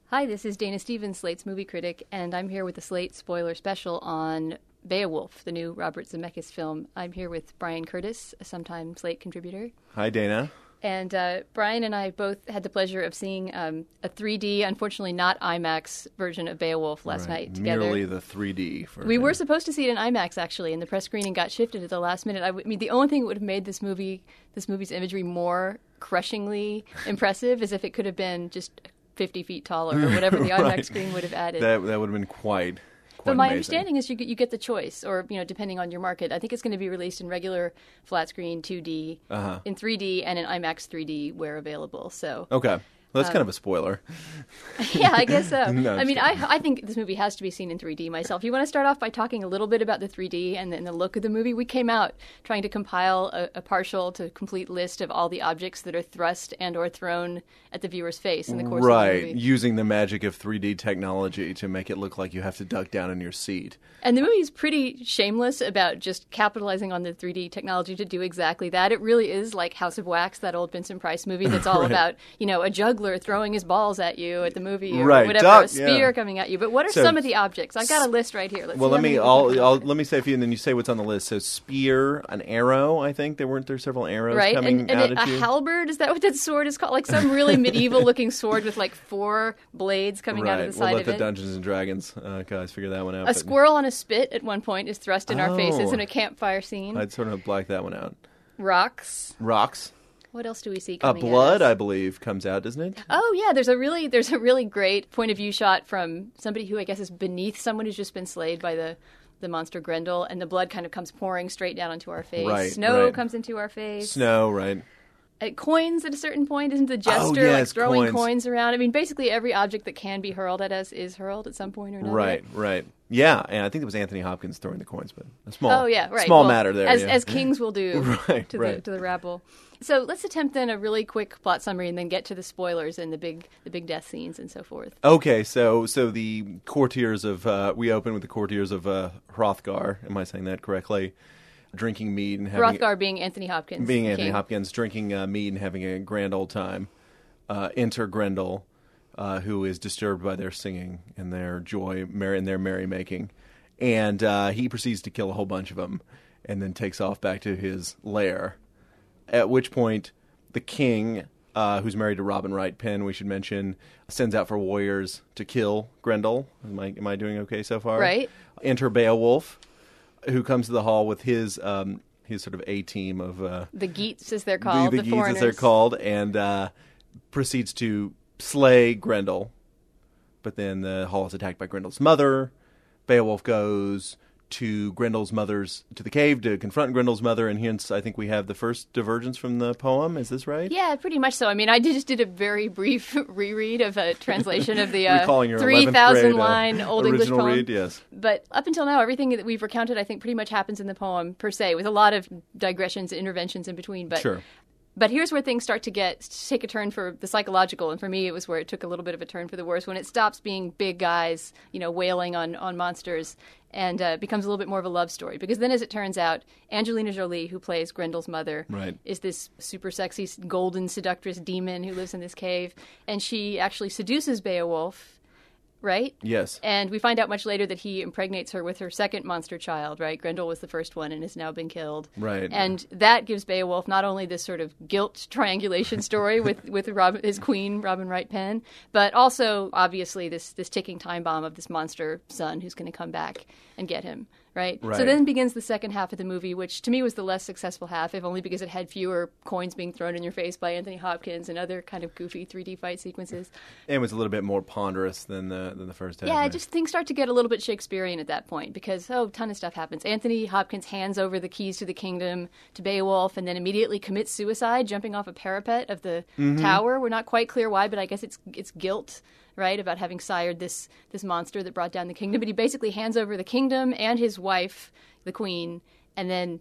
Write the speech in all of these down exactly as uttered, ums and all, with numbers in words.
Hi, this is Dana Stevens, Slate's movie critic, and I'm here with the Slate spoiler special on Beowulf, the new Robert Zemeckis film. I'm here with Brian Curtis, a sometime Slate contributor. Hi, Dana. And uh, Brian and I both had the pleasure of seeing um, a three D, unfortunately not IMAX version of Beowulf last right. night together. Merely the three D version. We were supposed to see it in IMAX, actually, and the press screening got shifted at the last minute. I, w- I mean, the only thing that would have made this movie, this movie's imagery more crushingly impressive is if it could have been just fifty feet taller or whatever the IMAX right. screen would have added. That that would have been quite. But my amazing. understanding is you get, you get the choice, or you know, depending on your market. I think it's going to be released in regular flat screen two D, uh-huh. in three D, and in IMAX three D where available. So okay, well, that's um, kind of a spoiler. Yeah, I guess so. no, I mean, I I think this movie has to be seen in three D myself. You want to start off by talking a little bit about the three D and then the look of the movie? We came out trying to compile a, a partial to complete list of all the objects that are thrust and or thrown at the viewer's face in the course right, of the movie. Using the magic of three D technology to make it look like you have to duck down in your seat. And the movie's pretty shameless about just capitalizing on the three D technology to do exactly that. It really is like House of Wax, that old Vincent Price movie that's all right. about, you know, a juggler throwing his balls at you at the movie or right. whatever, Duck, a spear yeah. coming at you. But what are so, some of the objects? I've got a list right here. Let's well, see let how me many I'll, we can I'll come up let me say a few, and then you say what's on the list. So, spear, an arrow. I think there weren't there several arrows right? coming and, and out it, at a you. halberd, is that what that sword is called? Like some really medieval-looking sword with like four blades coming right. out of the we'll side let of the it. Dungeons and Dragons uh, guys figure that one out. A but squirrel on a spit at one point is thrust in our faces Oh. in a campfire scene. I'd sort of black that one out. Rocks. Rocks. What else do we see Uh, coming at blood, us? I believe, comes out, doesn't it? Oh yeah, there's a really there's a really great point of view shot from somebody who I guess is beneath someone who's just been slayed by the the monster Grendel, and the blood kind of comes pouring straight down onto our face. Right, Snow right. comes into our face. Snow, right? Uh, coins at a certain point, isn't the jester Oh, like yes, throwing coins. coins around? I mean, basically every object that can be hurled at us is hurled at some point or another. Right, right. Yeah, and I think it was Anthony Hopkins throwing the coins, but a small, Oh yeah, right. small Well, matter there. as yeah. as kings will do Right, to right. the to the rabble. So let's attempt then a really quick plot summary, and then get to the spoilers and the big the big death scenes and so forth. Okay, so so the courtiers of uh, we open with the courtiers of uh, Hrothgar. Am I saying that correctly? Drinking mead and having Hrothgar being Anthony Hopkins. being the Anthony king. Hopkins, drinking uh, mead and having a grand old time. Uh, enter Grendel, uh, who is disturbed by their singing and their joy mer- and their merrymaking, and uh, he proceeds to kill a whole bunch of them, and then takes off back to his lair. At which point, the king, uh, who's married to Robin Wright Penn, we should mention, sends out for warriors to kill Grendel. Am I am I doing okay so far? Right. Enter Beowulf, who comes to the hall with his um, his sort of A team of uh, The Geats, as they're called, the, the, the Geats, foreigners. as they're called, and uh, proceeds to slay Grendel. But then the hall is attacked by Grendel's mother. Beowulf goes to Grendel's mother's to the cave to confront Grendel's mother, and hence I think we have the first divergence from the poem. Is this right? Yeah, pretty much so. I mean, I did, just did a very brief reread of a translation of the Recalling uh, your three eleventh thousand grade, uh, line Old English original poem. read, yes. But up until now, everything that we've recounted, I think, pretty much happens in the poem per se, with a lot of digressions, interventions in between. But Sure. But here's where things start to get to take a turn for the psychological, and for me, it was where it took a little bit of a turn for the worse when it stops being big guys, you know, wailing on on monsters, and uh, becomes a little bit more of a love story. Because then, as it turns out, Angelina Jolie, who plays Grendel's mother, Right. is this super sexy golden seductress demon who lives in this cave, and she actually seduces Beowulf. Right? Yes. And we find out much later that he impregnates her with her second monster child, right? Grendel was the first one and has now been killed. Right. And that gives Beowulf not only this sort of guilt triangulation story with, with Robin, his queen, Robin Wright Penn, but also, obviously, this, this ticking time bomb of this monster son who's going to come back and get him. Right? Right. So then begins the second half of the movie, which to me was the less successful half, if only because it had fewer coins being thrown in your face by Anthony Hopkins and other kind of goofy three D fight sequences. And it was a little bit more ponderous than the than the first half. Yeah, right? just things start to get a little bit Shakespearean at that point because, oh, a ton of stuff happens. Anthony Hopkins hands over the keys to the kingdom to Beowulf and then immediately commits suicide, jumping off a parapet of the Mm-hmm. tower. We're not quite clear why, but I guess it's it's guilt, right, about having sired this this monster that brought down the kingdom. But he basically hands over the kingdom and his wife, the queen, and then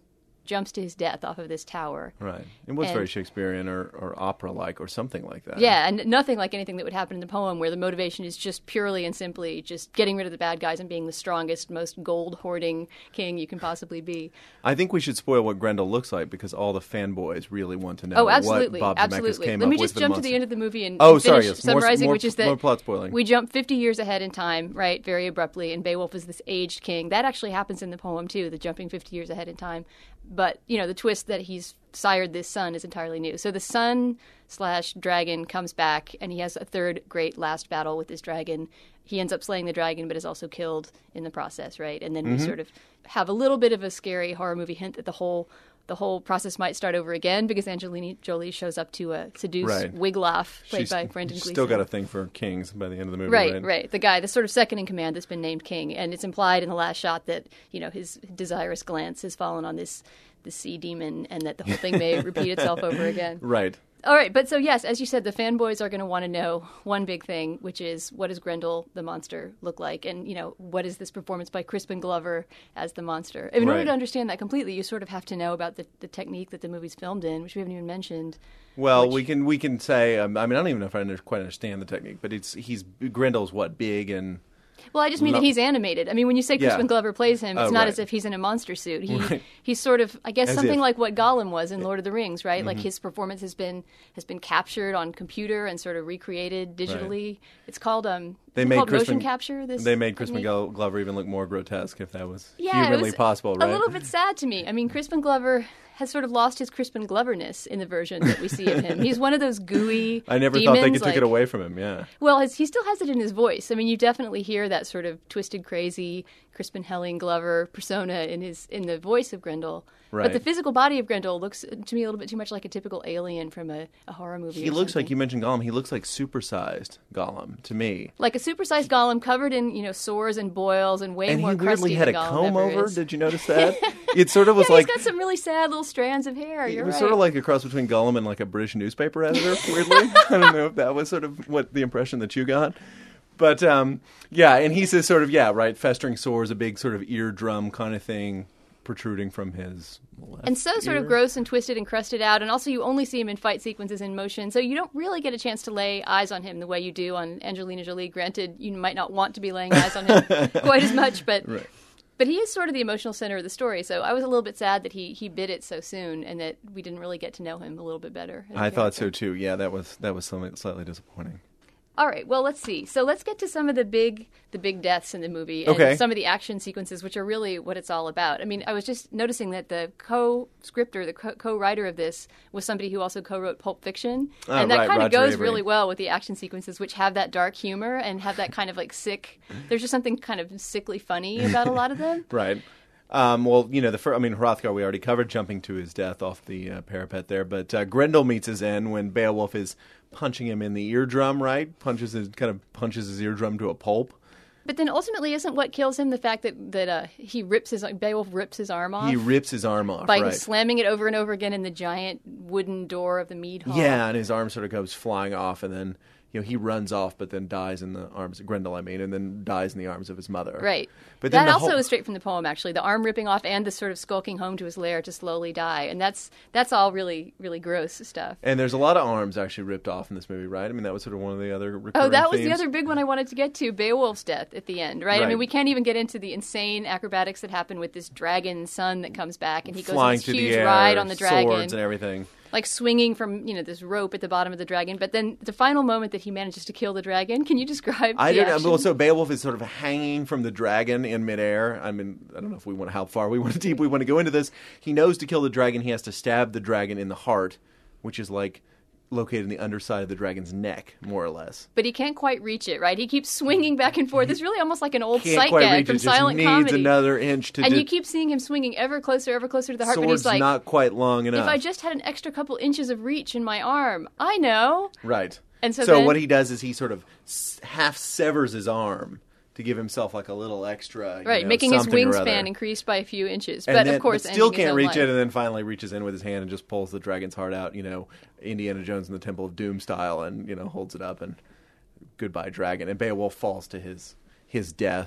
jumps to his death off of this tower. Right. It was And- very Shakespearean or, or opera-like or something like that. Yeah, and nothing like anything that would happen in the poem, where the motivation is just purely and simply just getting rid of the bad guys and being the strongest, most gold-hoarding king you can possibly be. I think we should spoil what Grendel looks like because all the fanboys really want to know Oh, absolutely, what Bob Zemeckis absolutely. came Let up me with just for jump the to the monster. end of the movie and, Oh, and sorry, finish yes. More- summarizing, more- which is that more plot spoiling. we jump fifty years ahead in time, right, very abruptly, and Beowulf is this aged king. That actually happens in the poem too, the jumping fifty years ahead in time. But you know, the twist that he's sired this son is entirely new. So the son slash dragon comes back, and he has a third great last battle with this dragon. He ends up slaying the dragon, but is also killed in the process, right? And then Mm-hmm. we sort of have a little bit of a scary horror movie hint that the whole the whole process might start over again because Angelina Jolie shows up to uh, seduce Right. Wiglaf, played She's by Brendan she's Gleeson. still got a thing for kings by the end of the movie. Right, Right, right. The guy, the sort of second in command that's been named king, and it's implied in the last shot that you know his desirous glance has fallen on this this sea demon, and that the whole thing may repeat itself over again. Right. All right, but so yes, as you said, the fanboys are going to want to know one big thing, which is what does Grendel the monster look like, and you know what is this performance by Crispin Glover as the monster? In order Right. to understand that completely, you sort of have to know about the, the technique that the movie's filmed in, which we haven't even mentioned. Well, Which- we can we can say. Um, I mean, I don't even know if I under, quite understand the technique, but it's he's Grendel's what big and Well, I just mean Lo- that he's animated. I mean, when you say Yeah. Crispin Glover plays him, it's Oh, not right. as if he's in a monster suit. He Right. he's sort of, I guess, As something if. like what Gollum was in Lord of the Rings, right? Mm-hmm. Like his performance has been has been captured on computer and sort of recreated digitally. It's called um, they is it made called Crispin motion capture. This they made Crispin technique? Glo- Glover even look more grotesque if that was Yeah, it humanly was possible, right? A little bit sad to me. I mean, Crispin Glover has sort of lost his Crispin Gloverness in the version that we see of him. He's one of those gooey. I never demons, thought they could like, take it away from him. Yeah. Well, his, he still has it in his voice. I mean, you definitely hear that sort of twisted, crazy Crispin Helling Glover persona in his in the voice of Grendel. Right. But the physical body of Grendel looks to me a little bit too much like a typical alien from a, a horror movie. He or looks something. like, you mentioned Gollum, he looks like supersized Gollum to me. like a supersized Gollum covered in you know sores and boils and way And he more crusty weirdly had a than Gollum comb ever over. is. Did you notice that? It sort of was Yeah, like he's got some really sad little strands of hair. it You're was right. sort of like a cross between Gollum and like a British newspaper editor. Weirdly, I don't know if that was sort of what the impression that you got. But um, yeah, and he says sort of yeah, right, festering sores, a big sort of eardrum kind of thing protruding from his left And so sort ear. of gross and twisted and crusted out. And also you only see him in fight sequences in motion. So you don't really get a chance to lay eyes on him the way you do on Angelina Jolie. Granted, you might not want to be laying eyes on him quite as much, but Right. but he is sort of the emotional center of the story. So I was a little bit sad that he, he bit it so soon and that we didn't really get to know him a little bit better. as a I thought so character. too. Yeah, that was that was something slightly disappointing. All right, well, let's see. So let's get to some of the big the big deaths in the movie and Okay. some of the action sequences, which are really what it's all about. I mean, I was just noticing that the co-scripter, the co- co-writer of this, was somebody who also co-wrote Pulp Fiction. Ah, and that right, kind of Roger goes Avery. really well with the action sequences, which have that dark humor and have that kind of like sick, there's just something kind of sickly funny about a lot of them. Right. Um, well, you know, the fir- I mean, Hrothgar we already covered, jumping to his death off the uh, parapet there. But uh, Grendel meets his end when Beowulf is punching him in the eardrum. Right, punches his kind of punches his eardrum to a pulp. But then ultimately, isn't what kills him the fact that that uh, he rips his Beowulf rips his arm off He rips his arm off. by right. slamming it over and over again in the giant wooden door of the mead hall? Yeah, and his arm sort of goes flying off, and then you know he runs off, but then dies in the arms of Grendel. I mean, and then dies in the arms of his mother. Right. But then that the also whole- is straight from the poem, actually. The arm ripping off and the sort of skulking home to his lair to slowly die, and that's that's all really really gross stuff. And there's a lot of arms actually ripped off in this movie, right? I mean, that was sort of one of the other. Oh, recurring that was the themes. other big one I wanted to get to, Beowulf's death at the end, right? I Right. mean, we can't even get into the insane acrobatics that happen with this dragon son that comes back, and he goes flying on this to huge the air, ride on the dragon, swords and everything. like swinging from you know this rope at the bottom of the dragon. But then the final moment that he manages to kill the dragon, can you describe? I the don't know. action? Well, so Beowulf is sort of hanging from the dragon in midair. I mean, I don't know if we want how far we want to deep we want to go into this. He knows to kill the dragon, he has to stab the dragon in the heart, which is like located in the underside of the dragon's neck, more or less. But he can't quite reach it, right? He keeps swinging back and forth. It's really almost like an old Can't sight quite gag reach from it. Just silent needs comedy. another inch to. and do- you keep seeing him swinging ever closer, ever closer to the heart. but Sword's he's like, not quite long enough. if I just had an extra couple inches of reach in my arm, I know. Right. And so then- what he does is he sort of s- half severs his arm to give himself like a little extra, you Right, know, making his something or other. wingspan increased by a few inches. And but then- of course, but still ending his can't own reach life. it, and then finally reaches in with his hand and just pulls the dragon's heart out, you know, Indiana Jones in the Temple of Doom style, and you know holds it up and goodbye dragon. And Beowulf falls to his his death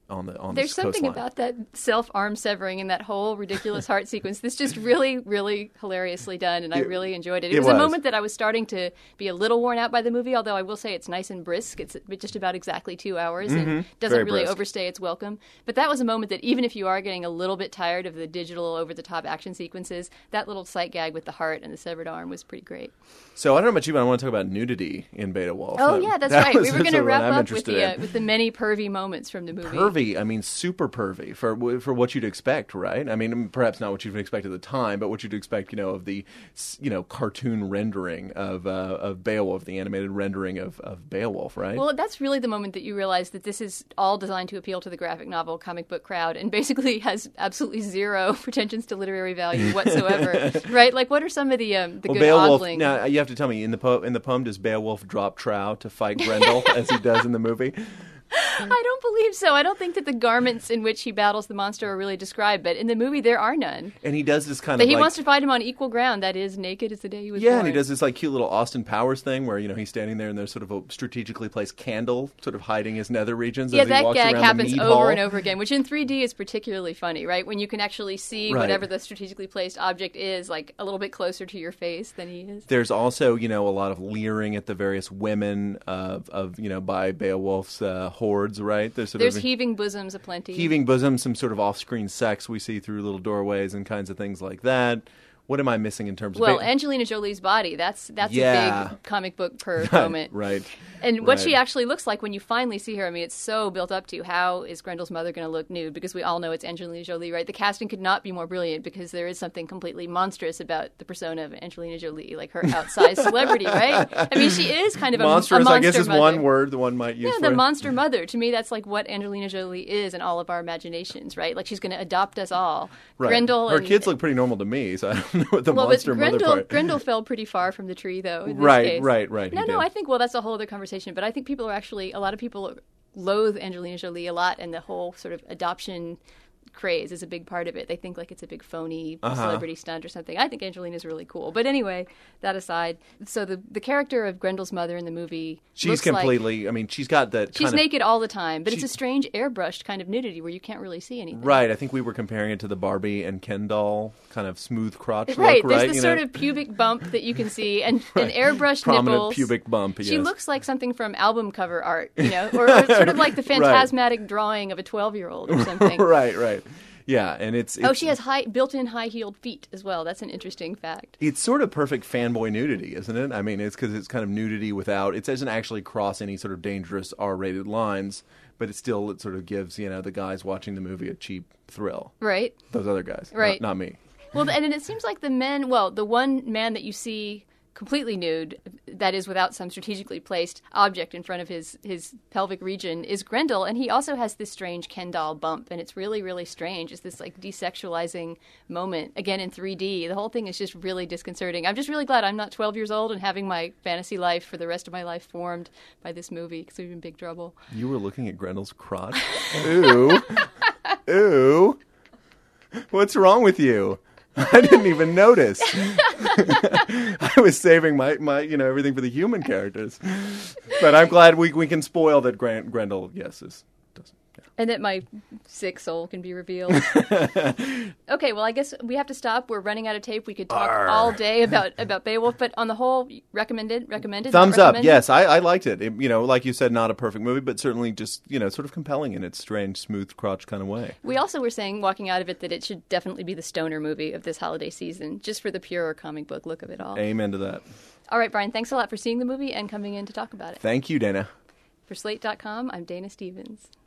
on the on There's the something coastline. about that self-arm severing and that whole ridiculous heart sequence that's just really, really hilariously done, and I It- really enjoyed it. It, it was, a was. moment that I was starting to be a little worn out by the movie, although I will say it's nice and brisk. It's just about exactly two hours and doesn't Mm-hmm. Very really brisk. overstay its welcome. But that was a moment that even if you are getting a little bit tired of the digital, over-the-top action sequences, that little sight gag with the heart and the severed arm was pretty great. So I don't know about you, but I want to talk about nudity in Beowulf. Oh, That- yeah, that's that right. was We were sort going to of what wrap I'm up with interested the, in. uh, with the many pervy moments from the movie. Pervy, I mean, super pervy for for what you'd expect, right? I mean, perhaps not what you'd expect at the time, but what you'd expect, you know, of the, you know, cartoon rendering of uh, of Beowulf, the animated rendering of, of Beowulf, right? Well, that's really the moment that you realize that this is all designed to appeal to the graphic novel comic book crowd and basically has absolutely zero pretensions to literary value whatsoever. Right? Like, what are some of the um, the well, good Beowulf. ogling? Now you have to tell me in the po- in the poem, does Beowulf drop trow to fight Grendel as he does in the movie? I don't believe so. I don't think that the garments in which he battles the monster are really described, but in the movie there are none. And he does this kind But of he like, wants to fight him on equal ground. That is, naked as the day he was yeah, born. and he does this like cute little Austin Powers thing where you know he's standing there and there's sort of a strategically placed candle, sort of hiding his nether regions. Yeah, as he that walks gag around happens the mead over hall. and over again, which in three D is particularly funny, right? When you can actually see Right. whatever the strategically placed object is, like a little bit closer to your face than he is. There's also, you know, a lot of leering at the various women of, of you know, by Beowulf's uh, hordes, right? There's sort There's of heaving bosoms aplenty. heaving bosom, some sort of off-screen sex we see through little doorways and kinds of things like that. What am I missing in terms Well, of... Angelina Jolie's body, that's that's Yeah. a big comic book perv Right, moment. right. And what right. she actually looks like when you finally see her, I mean, it's so built up to how is Grendel's mother going to look nude? Because we all know it's Angelina Jolie, right? The casting could not be more brilliant because there is something completely monstrous about the persona of Angelina Jolie, like her outsized celebrity, right? I mean, she is kind of a, Monstrous, a monster I guess, is mother. one word the one might use Yeah, for the it. monster mother. To me, that's like what Angelina Jolie is in all of our imaginations, right? Like she's going to adopt us all. Right. Grendel Her and, kids look pretty normal to me, so I don't know what the well, monster but mother Grendel, part... Grendel fell pretty far from the tree, though. In this Right, case. right, right, he No, no, did. I think well, that's a whole other conversation. But I think people are actually a lot of people loathe Angelina Jolie a lot, and the whole sort of adoption craze is a big part of it. They think like it's a big phony Uh-huh. celebrity stunt or something. I think Angelina's really cool. But anyway, that aside, so the the character of Grendel's mother in the movie, She's looks like- completely... I mean, she's got that she's kind of... naked all the time, but she- it's a strange airbrushed kind of nudity where you can't really see anything. Right, I think we were comparing it to the Barbie and Ken doll kind of smooth crotch Right, look, there's right? this you sort know? of pubic bump that you can see, and an airbrushed Prominent nipples. pubic bump, She yes. looks like something from album cover art, you know, or, or sort of like the phantasmatic drawing of a twelve-year-old or something. right, right. Yeah, and it's, it's Oh, she has high, built-in high-heeled feet as well. That's an interesting fact. it's sort of perfect fanboy nudity, isn't it? I mean, it's because it's kind of nudity without it doesn't actually cross any sort of dangerous R-rated lines, but it still it sort of gives you know the guys watching the movie a cheap thrill. Right. Those other guys, not- Right. Not, me. Well, and it seems like the men, well, the one man that you see completely nude, that is without some strategically placed object in front of his, his pelvic region, is Grendel, and he also has this strange Ken doll bump, and it's really, really strange. It's this, like, desexualizing moment, again, in three D. The whole thing is just really disconcerting. I'm just really glad I'm not twelve years old and having my fantasy life for the rest of my life formed by this movie, because we'd be in big trouble. You were looking at Grendel's crotch. Ooh, ooh. What's wrong with you? I didn't even notice. I was saving my, my, you know, everything for the human characters. But I'm glad we we can spoil that Gran- Grendel, yes, is doesn't. Yeah. And that my sick soul can be revealed. Okay, well, I guess we have to stop. We're running out of tape. We could talk Arr. all day about, about Beowulf, but on the whole, recommended, recommended. Thumbs not up. recommended? Yes, I, I liked it. It- You know, like you said, not a perfect movie, but certainly just you know, sort of compelling in its strange, smooth crotch kind of way. We also were saying, walking out of it, that it should definitely be the stoner movie of this holiday season, just for the pure comic book look of it all. Amen to that. All right, Brian, thanks a lot for seeing the movie and coming in to talk about it. Thank you, Dana. For Slate dot com, I'm Dana Stevens.